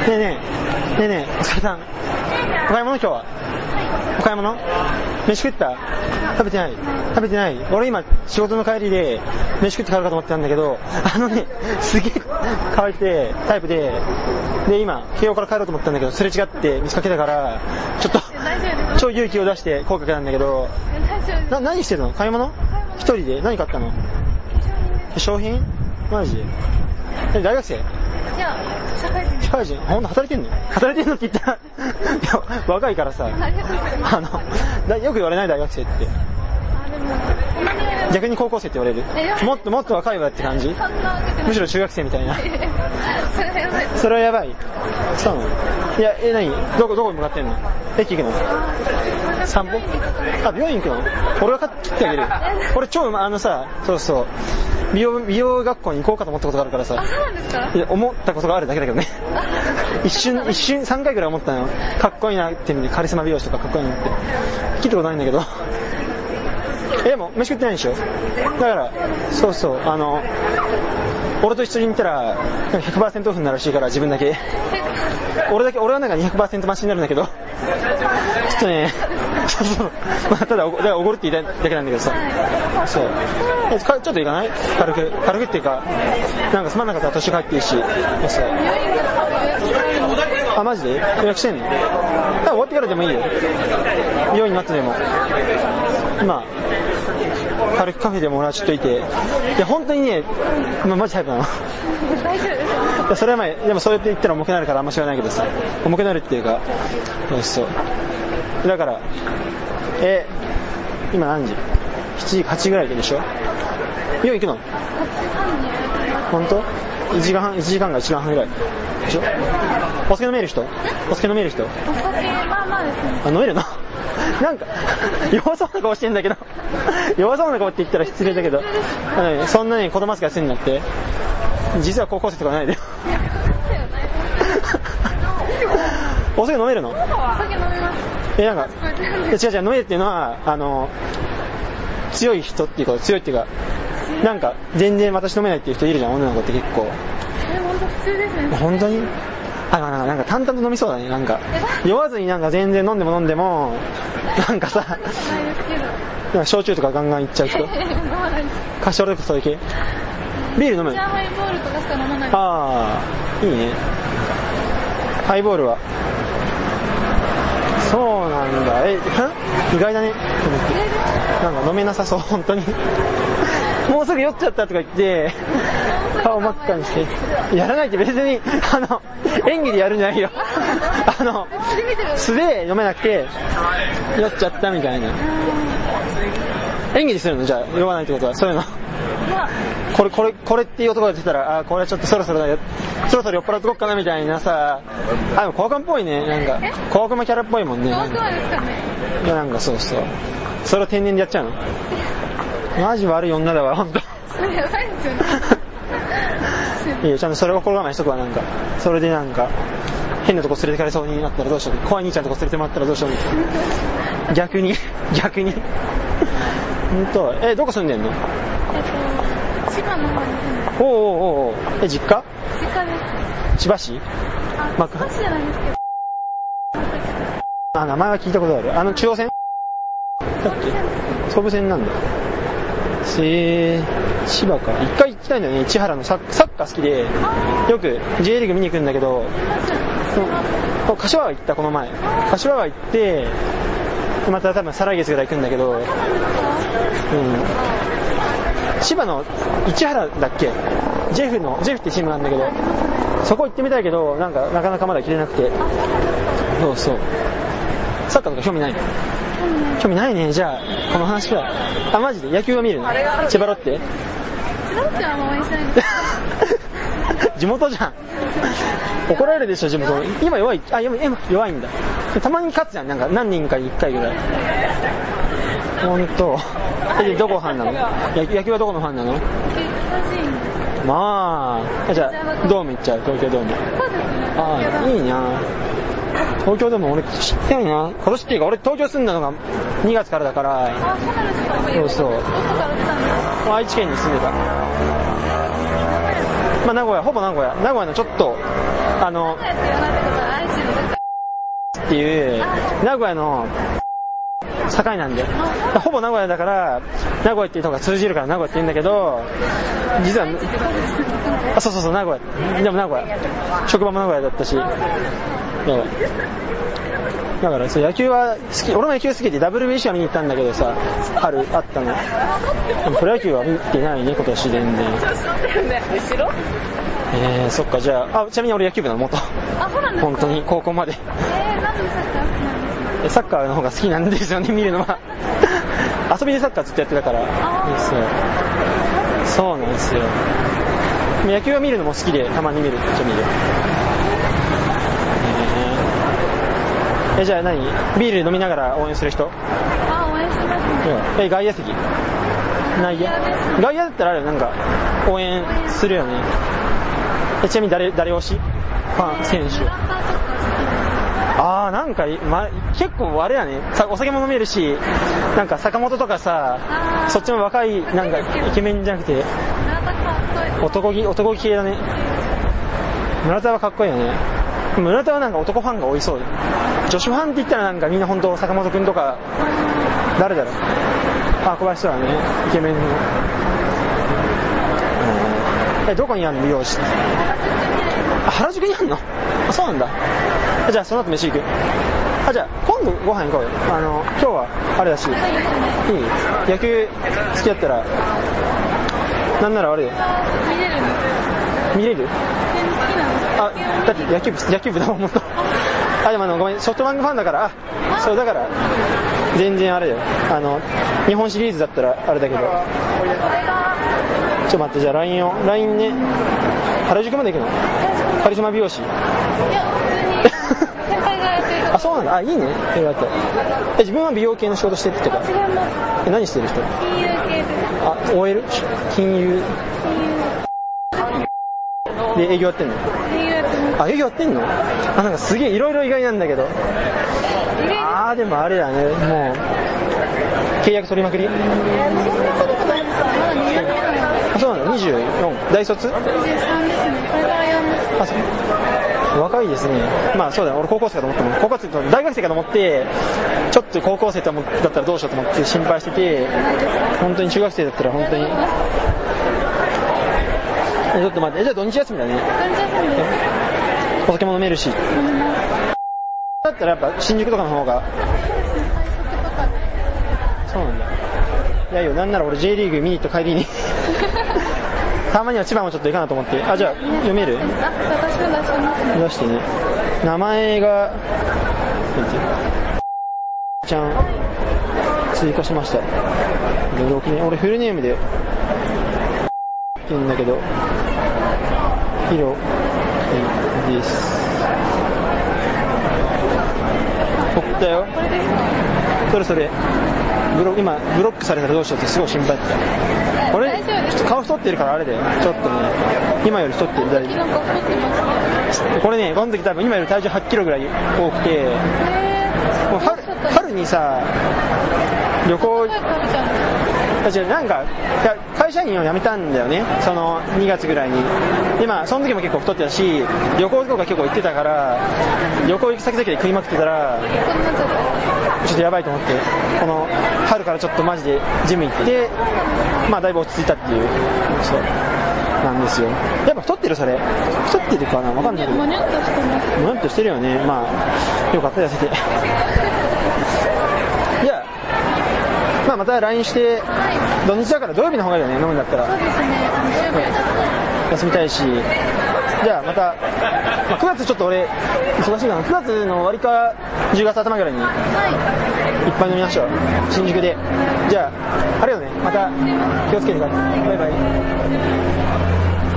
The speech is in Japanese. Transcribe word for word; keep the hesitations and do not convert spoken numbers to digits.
えねえねえねえお疲れさん。お買い物今日はお買い物飯食った？食べてない？食べてない？俺今仕事の帰りで飯食って帰るかと思ってたんだけど、あのねすげえ乾いてタイプでで今慶応から帰ろうと思ったんだけど、すれ違って見つかけたからちょっと超勇気を出して声かけたんだけど、な何してるの？買い物？一人で何買ったの？化粧品？マジ？え大学生？ いや社会人。 社会人？ほんと働いてんの？働いてんのって言ったらいや若いからさ、あのだよく言われない大学生って。 あでもそんなに言われる。 逆に高校生って言われる？もっともっと若いわって感じ？むしろ中学生みたいな。 それはやばい。 それはやばい。そうなの？いやえ何？どこどこに向かってんの？駅行くの？散歩？あ病院行くの？俺が買って切ってあげる。俺超あのさそうそう美容美容学校に行こうかと思ったことがあるからさ。 あそうなんですか？ いや思ったことがあるだけだけどね。一瞬一瞬さんかいぐらい思ったの。かっこいいなって意味でカリスマ美容師とかかっこいいなって聞いたことないんだけど。えでも飯食ってないでしょ？だからそうそうあの俺と一緒に行ったら ひゃくパーセント オフになるらしいから自分だけ俺だけ俺はなんか にひゃくパーセント 増しになるんだけどちょっとねそうそうまあただおだおごるって言いたいだけなんだけどさそうえちょっと行かない？軽く軽くっていうかなんかすまなかったら年が入っていいしそうあマジで予約してんの？終わってからでもいいよ美容院になってでもまあ軽くカフェでも俺はちょっといていや本当にねまあ、マジタイプなの大丈夫ですいやそれは前でもそうやって言ったら重くなるからあんま知らないけどさ重くなるっていうかそうだからえ今何時？しちじはちじぐらいでしょ？美容院行くの？本当？いちじかんはんいちじかんがいちじかんはんぐらいでしょ？お酒飲める人？お酒飲める人？ お酒まあまあですね。 あ飲めるの？なんか弱そうな顔してんだけど弱そうな顔って言ったら失礼だけどそんなに子供扱いするんだって実は高校生とかないでお酒飲めるの？ お酒飲めます。 えなんか違う違う飲めるっていうのはあの強い人っていうか強いっていうかなんか全然私飲めないっていう人いるじゃん女の子って結構え本当普通ですね。 本当にあなんか淡々と飲みそうだねなんか酔わずになんか全然飲んでも飲んでもなんかさなんか焼酎とかガンガンいっちゃう人カシオレとかそういう系ビール飲む？ じゃあハイボールとかしか飲まない。 ああいいねハイボールはそうなんだえ意外だねなんか飲めなさそう本当にもうすぐ酔っちゃったとか言って顔真っ赤にしてやらないって別にあの演技でやるんじゃないよあの素で飲めなくて酔っちゃったみたいな演技でするのじゃあ酔わないってことはそういうのこれこれこれっていう音が出たらあこれはちょっとそろそろだよそろそろ酔っ払ってこっかなみたいなさあでも小悪魔っぽいねなんか小悪魔キャラっぽいもんね小悪魔ですかねいやなんかそうそうそれを天然でやっちゃうのマジ悪い女だわほんとそれやばいですよねいやちゃんとそれを心構えしとくわなんかそれでなんか変なとこ連れてかれそうになったらどうしよう怖い兄ちゃんとこ連れてもらったらどうしよう逆に逆にほんとえどこ住んでんの？ えっと千葉の方に住んでます。 おうおうおうえ実家？ 実家です。 千葉市？ あ、 ま千葉市じゃないですけどあ名前は聞いたことあるあの中央線？だっけ？総武線なんだえー、千葉か一回行きたいんだよね千原のサッ、サッカー好きでよく J リーグ見に行くんだけど柏は行ったこの前柏は行ってまた多分再来月ぐらい行くんだけど、うん、千葉の市原だっけジェフのジェフってチームなんだけどそこ行ってみたいけどなんかなかなかまだ切れなくてそうそうサッカーとか興味ないの？興味ないねじゃあこの話くらいあマジで野球を見るの？千葉ロッテ？ 千葉ロッテはもう応援しないんです地元じゃん怒られるでしょ地元今弱いあ今弱いんだたまに勝つじゃんなんか何人かにいっかいぐらいほんとえどこファンなの？野球はどこのファンなの？まあじゃあドーム行っちゃう東京ドームああいいな東京ドーム俺知ってないな今年っていうか俺東京住んだのがにがつからだからあそうなんですかそうそう愛知県に住んでたまあ名古屋、ほぼ名古屋、名古屋のちょっとあのっていう名古屋の境なんで、ほぼ名古屋だから名古屋っていうのが通じるから名古屋って言うんだけど、実はあそうそうそう名古屋、でも名古屋、職場も名古屋だったし、だからそう野球は好き、俺も野球好きで ダブリュービーシー は見に行ったんだけどさ、春あったの。でもプロ野球は見てないね今年全然。えー、そっか、じゃあ、あ、ちなみに俺野球部なの元。 あ、そうなんですか。 本当に高校まで。 えー、なんでサッカー好きなんですか。 サッカーの方が好きなんですよね、見るのは。遊びでサッカーずっとやってたから。そうそうなんですよ。野球は見るのも好きで、たまに見るっちゃ見る。えー、えじゃあ何ビール飲みながら応援する人？ あ、応援しますね。 え、外野席？内野？外野だったらあれなんか応援するよね。え、ちなみに誰誰推し？ファン選手。あーなんか、ま、結構あれやね、お酒も飲めるし、なんか坂本とかさ、そっちも若いなんかイケメンじゃなくて男気男気系だね。村田はかっこいいよね。村田はなんか男ファンが多いそう。女子ファンって言ったらなんかみんな本当坂本くんとか誰だろう。あ、小林とはね、イケメンの。え、どこにあるの美容師？あ、原宿にあるの？あ、そうなんだ。じゃあその後飯行く。あ、じゃあ今度ご飯行こうよ。あの今日はあれだし、いい？野球好きだったらなんならあれよ。 見れるの？ 見れる？ 好きなんですか？ あ、だって野球部野球部だもんもっと。あ、でもあのごめん、ソフトバンクファンだから、あ、そうだから全然あれだよ。あの日本シリーズだったらあれだけど。ちょっと待って、じゃあ ライン を ライン ね。原宿まで行くの？カリスマ美容師？いや、 普通に先輩がやってるから。 あ、そうなんだ。あ、いいね。え、だってえ、自分は美容系の仕事してるってか。 違います。 え、何してる人？ 金融系です。 あ、オーエル？ 金融で営業やってんの？ 金融やってます。 あ、営業やってんの？あ、なんかすげえいろいろ意外なんだけど。あーでもあれだね、もう契約取りまくり？ えー、そんなことないです。まだにねんめなんで。 あ、そうなの？にじゅうよん？大卒？ にじゅうさんですね。これからよんです。 あ、そう。若いですね。まあそうだね、俺高校生かと思ったもん。高校生と大学生かと思って、ちょっと高校生だったらどうしようと思って心配してて、本当に中学生だったら本当に。え、ちょっと待って、え、じゃあ土日休みだね。 土日休みです。 お酒も飲めるし。だったらやっぱ新宿とかの方が。そうなんだ。いやいや、なんなら俺 J リーグ見に行った帰りにたまには千葉もちょっと行かなと思って。あ、じゃあ読める？ あ、私も出してますね。 出してね。名前がちゃん追加しました。ろくねん、俺フルネームでって言うんだけど、ヒロです。送ったよ。 これですか？ それそれ。ブロ今ブロックされたらどうしようってすごい心配だった。俺ちょっと顔太ってるからあれだよ。ちょっとね、今より太ってる。大丈なんか太ってますね。 これね、この時多分今より体重はちキロぐらい多くて、 へー、 もう 春, 春にさ旅行違う、なんか会社員を辞めたんだよね、そのにがつぐらいに。でまあその時も結構太ってたし、旅行とか結構行ってたから、旅行行く先々で食いまくってたらちょっとやばいと思って、この春からちょっとマジでジム行って、まあだいぶ落ち着いたっていう。そうなんですよ。やっぱ太ってる？それ太ってるかな、わかんないけど。 もにょっとしてます。 もにょっとしてるよね。まあよかった痩せてじゃあまあまた ライン して、はい、土日だから土曜日の方がいいよね、飲むんだったら。 そうですね、土曜日は休みたいし。じゃあまた、まあ、くがつちょっと俺忙しいかな。くがつの終わりかじゅうがつ頭ぐらいにいっぱい飲みましょう、新宿で。じゃああれよね、また気をつけてください。バイバイ。